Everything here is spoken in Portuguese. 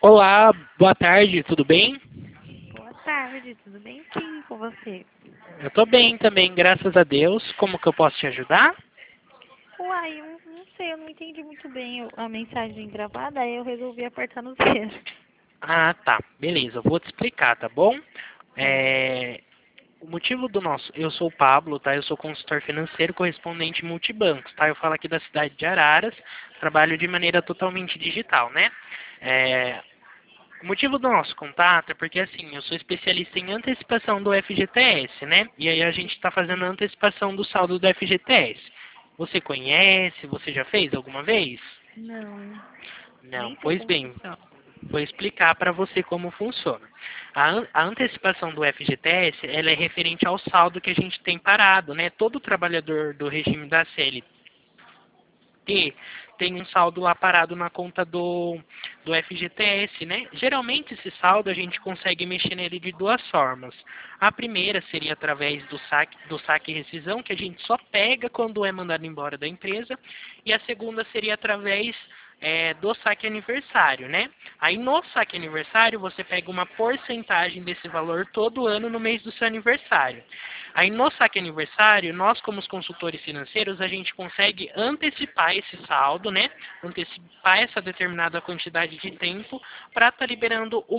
Olá, boa tarde, tudo bem? Boa tarde, tudo bem? Sim, com você. Eu tô bem também, graças a Deus. Como que eu posso te ajudar? Uai, eu não sei, eu não entendi muito bem a mensagem gravada, aí eu resolvi apertar no zero. Ah, tá, beleza, eu vou te explicar, tá bom? Tá. O motivo do nosso... Eu sou o Pablo, tá? Eu sou consultor financeiro correspondente em multibancos, tá? Eu falo aqui da cidade de Araras, trabalho de maneira totalmente digital, né? É, O motivo do nosso contato é porque, assim, eu sou especialista em antecipação do FGTS, né? E aí a gente está fazendo a antecipação do saldo do FGTS. Você conhece? Você já fez alguma vez? Não, Não. nem sei Pois como bem, funciona. vou explicar para você como funciona. A antecipação do FGTS, ela é referente ao saldo que a gente tem parado, né? Todo trabalhador do regime da CLT tem um saldo lá parado na conta do FGTS, né? Geralmente esse saldo a gente consegue mexer nele de duas formas. A primeira seria através do saque e rescisão, que a gente só pega quando é mandado embora da empresa, e a segunda seria através do saque aniversário, né? Aí no saque aniversário você pega uma porcentagem desse valor todo ano no mês do seu aniversário. Aí no saque aniversário, nós como os consultores financeiros, a gente consegue antecipar esse saldo, né? Antecipar essa determinada quantidade de tempo para estar liberando o